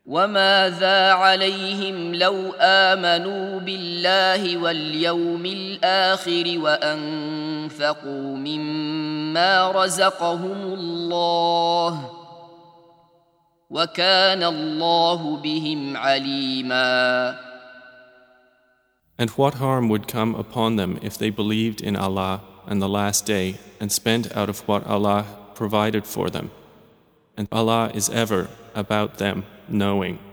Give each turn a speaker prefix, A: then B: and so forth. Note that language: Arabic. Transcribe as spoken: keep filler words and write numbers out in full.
A: وماذا عليهم لو آمنوا بالله واليوم الآخر وأنفقوا مما رزقهم الله وكان الله بهم عليما.
B: And what harm would come upon them if they believed in Allah and the Last Day and spent out of what Allah provided for them? And Allah is ever about them knowing.